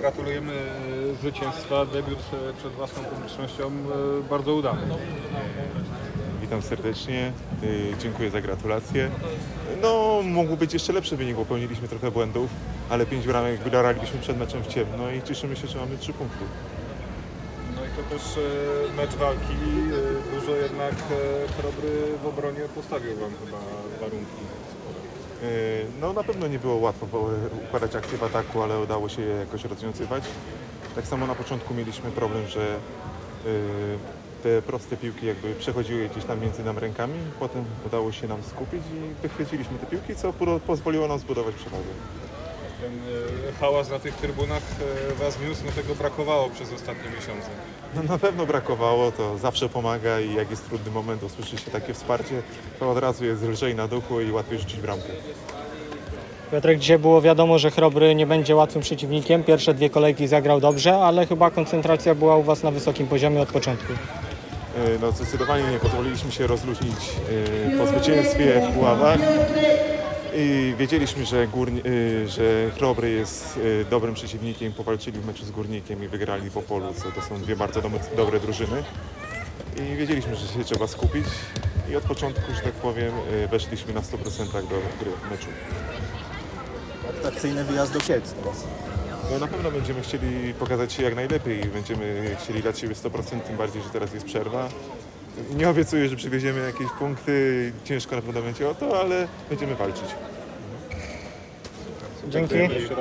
gratulujemy zwycięstwa. Debiut przed własną publicznością bardzo udany. Witam serdecznie, dziękuję za gratulacje. No, mógł być jeszcze lepszy wynik, bo popełniliśmy trochę błędów, ale 5 bramek wygraliśmy przed meczem w ciemno i cieszymy się, że mamy 3 punkty. No i to też mecz walki. Dużo jednak Chrobry w obronie postawił wam chyba warunki. No, na pewno nie było łatwo układać akcje w ataku, ale udało się je jakoś rozwiązywać. Tak samo na początku mieliśmy problem, że te proste piłki jakby przechodziły gdzieś tam między nam rękami. Potem udało się nam skupić i wychwyciliśmy te piłki, co pozwoliło nam zbudować przewagę. Ten hałas na tych trybunach was niósł, no tego brakowało przez ostatnie miesiące. No, na pewno brakowało, to zawsze pomaga i jak jest trudny moment, usłyszy się takie wsparcie, to od razu jest lżej na duchu i łatwiej rzucić bramkę. Piotrek, dzisiaj było wiadomo, że Chrobry nie będzie łatwym przeciwnikiem. Pierwsze 2 kolejki zagrał dobrze, ale chyba koncentracja była u was na wysokim poziomie od początku. No, zdecydowanie nie pozwoliliśmy się rozluźnić po zwycięstwie w Puławach. I wiedzieliśmy, że Chrobry jest dobrym przeciwnikiem, powalczyli w meczu z Górnikiem i wygrali w Opolu, to są 2 bardzo dobre drużyny. I wiedzieliśmy, że się trzeba skupić i od początku, że tak powiem, weszliśmy na 100% do gry w meczu. Atrakcyjny wyjazd do Kielc teraz. No, na pewno będziemy chcieli pokazać się jak najlepiej i będziemy chcieli dać siebie 100%, tym bardziej, że teraz jest przerwa. Nie obiecuję, że przywieziemy jakieś punkty, ciężko na pewno będzie o to, ale będziemy walczyć. Dzięki.